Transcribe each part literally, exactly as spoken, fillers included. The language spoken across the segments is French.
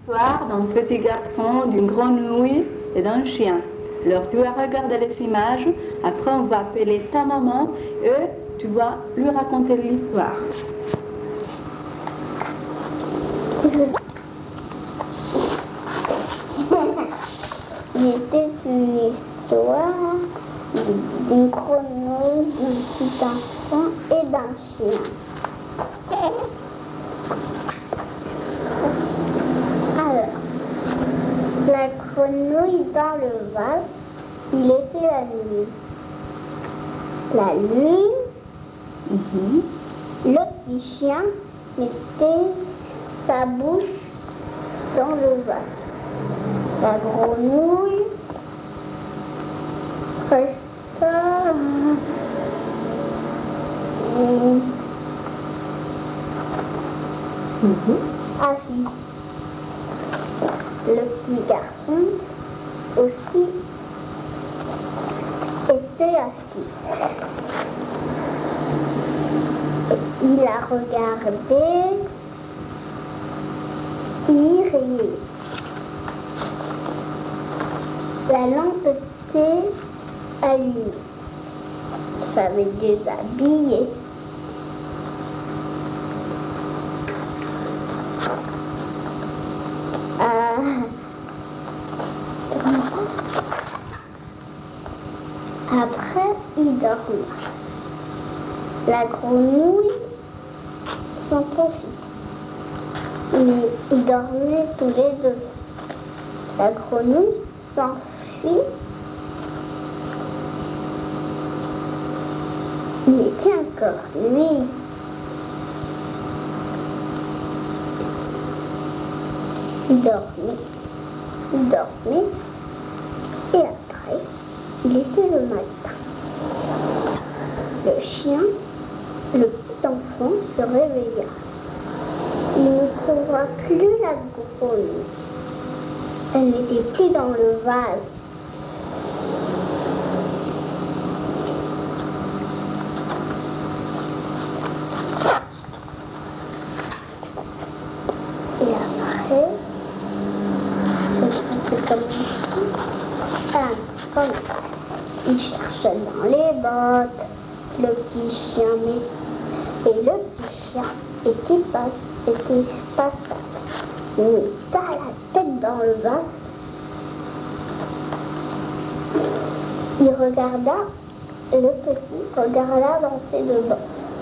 L'histoire d'un petit garçon, d'une grenouille et d'un chien. Alors tu vas regarder les images, après on va appeler ta maman et tu vas lui raconter l'histoire. Il était une histoire d'une grenouille, d'un petit enfant et d'un chien. Alors, la grenouille dans le vase, il était la nuit. La lune, Mm-hmm. le petit chien mettait sa bouche dans le vase. La grenouille resta euh, Mm-hmm. assis. Le petit garçon aussi était assis. Il a regardé, il riait. La lampe était allumée. Il s'avait déshabillé. Ah. Après, il dormait. La grenouille s'en profite. Mais ils dormaient tous les deux. La grenouille s'enfuit. Il était encore nuit. Il dormait. Il dormait. Et après, il était le matin. Le chien, le petit enfant, se réveilla. Il ne trouva plus la grenouille. Elle n'était plus dans le vase. Et après, c'est comme ça. Comme ça. Il cherchait dans les bottes. Le petit chien, mais... et le petit chien était pas, était pas ça. Il metta la tête dans le vase. Il regarda, le petit regarda dans ses deux bottes.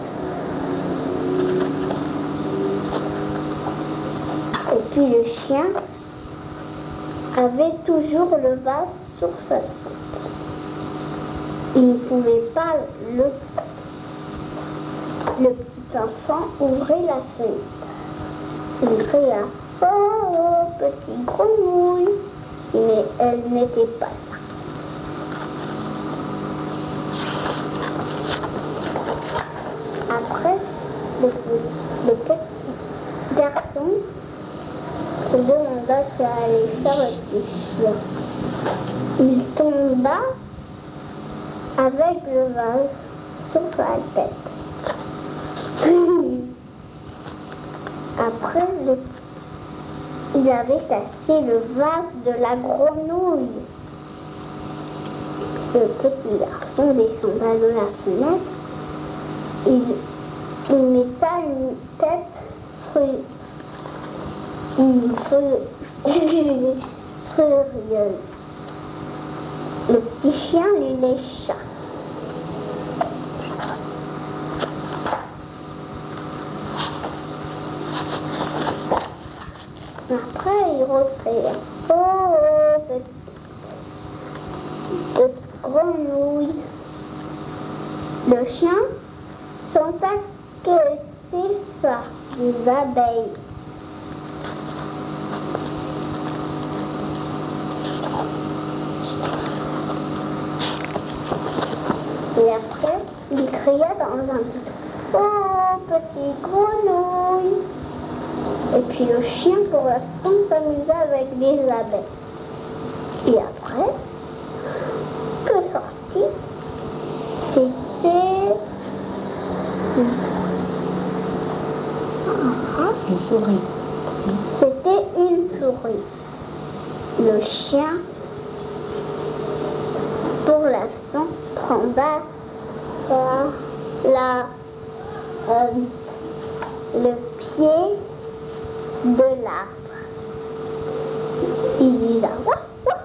Et puis le chien avait toujours le vase sur sa tête. Il ne pouvait pas le quitter. Le petit enfant ouvrit la fenêtre. Il cria « Oh, oh, petite grenouille !» Mais elle n'était pas là. Après, le, le petit garçon se demanda ce qu'allait faire le petit chien. Il tomba avec le vase sur sa tête. Après, le... il avait cassé le vase de la grenouille. Le petit garçon descenda de la fenêtre. Il, il metta une tête furieuse. Une furieuse. Le petit chien lui lécha. Après, il reprit. Oh, oh, petite, petite grenouille. Le chien senta que c'était ça, des abeilles. Et après, il cria dans un petit « Oh, petite grenouille !» Et puis le chien, pour l'instant, s'amusa avec des abeilles. Et après, que sortit? C'était une souris. Une souris. C'était une souris. Le chien, pour l'instant, prendra euh, la, euh, le pied de l'arbre. Il dira wouah, wouah.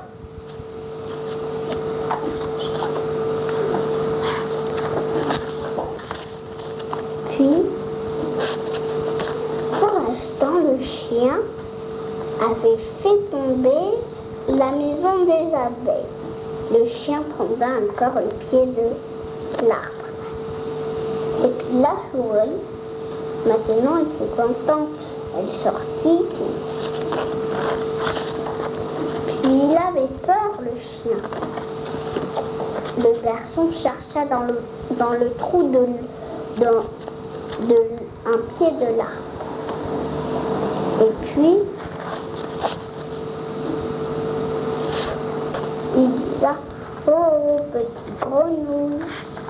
Puis, pour l'instant, le chien avait fait tomber la maison des abeilles. Le chien prendra encore le pied de l'arbre. Et puis la souris, maintenant, elle était contente. Elle est sortie. Puis il avait peur, le chien. Le garçon chercha dans le, dans le trou de, dans, de un pied de l'arbre. Et puis, il dit, oh, petit grenouille.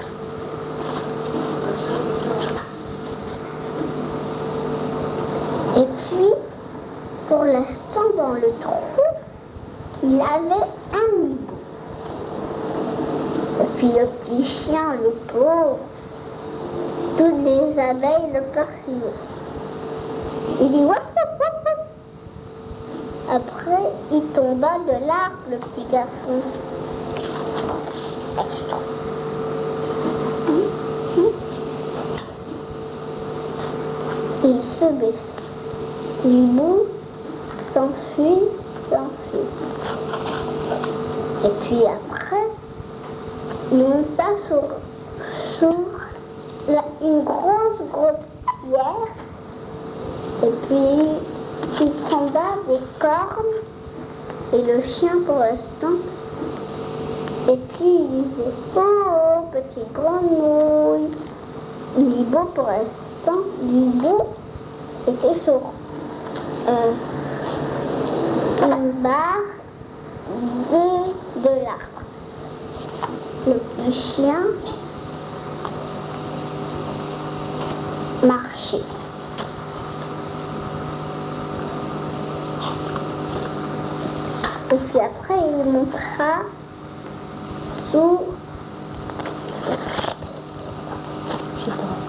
Et puis, pour l'instant, dans le trou, il avait un hibou. Et puis le petit chien, le pauvre, toutes les abeilles le poursuivaient. Il dit, wouah, wouah, wouah. Après, il tomba de l'arbre, le petit garçon. Il se baissa. L'hibou s'enfuit, s'enfuit. Et puis après, il monta sur, sur la, une grosse, grosse pierre. Et puis, il tomba des cornes. Et le chien, pour l'instant, et puis il disait, oh, petit grenouille. L'hibou, pour l'instant, l'hibou était sur euh, une barre de, de l'arbre. Le petit chien marchait. Et puis après, il montera sur, je sais pas,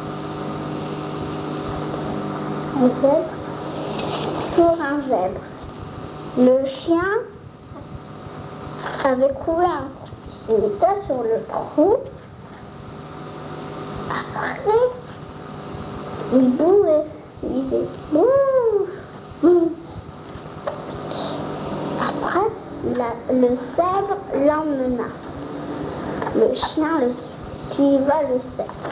un zèbre, sur un zèbre. Le chien avait trouvé un trou. Il était sur le trou. Après, il bouait. Il disait bouge, bouge. Après, la, le zèbre l'emmena. Le chien le suiva le zèbre.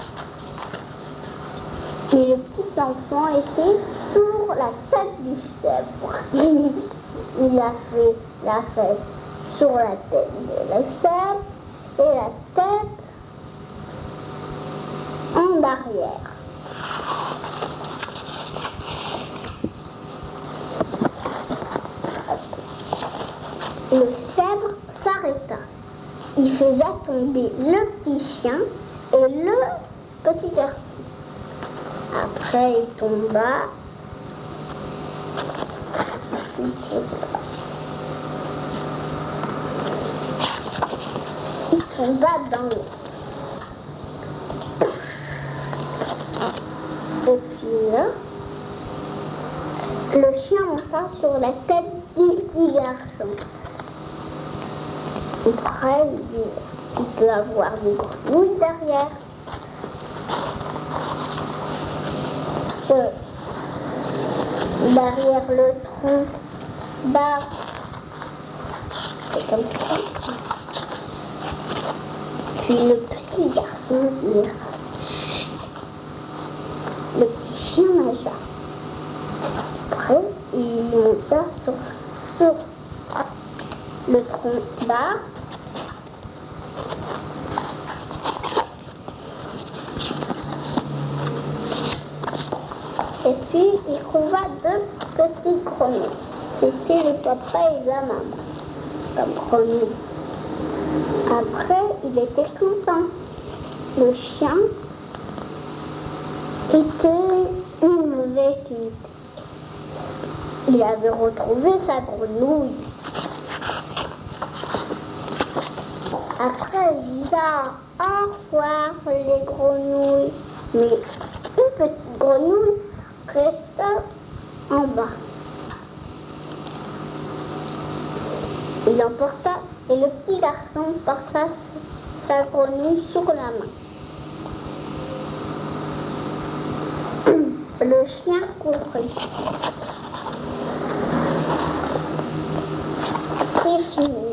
Et le petit enfant était sur la tête du zèbre. Il a fait la fesse sur la tête de la zèbre et la tête en arrière. Le zèbre s'arrêta. Il faisait tomber le petit chien et le petit garçon. Après, il tomba. Il tomba dans l'eau. Et puis là, le chien monta sur la tête du petit garçon. Après, il dit, il peut avoir des grenouilles derrière. Euh, derrière le tronc d'arbre. C'est comme ça. Puis le petit garçon dit, le petit chien nagea. Après, il monta sur, sur le tronc d'arbre. Et puis, il trouva deux petites grenouilles. C'était le papa et la maman, comme grenouilles. Après, il était content. Le chien était une mauvaise équipe. Il avait retrouvé sa grenouille. Après, il dit au revoir les grenouilles. Mais une petite grenouille resta en bas. Il emporta et le petit garçon porta sa grenouille sur la main. Le chien courait. C'est fini.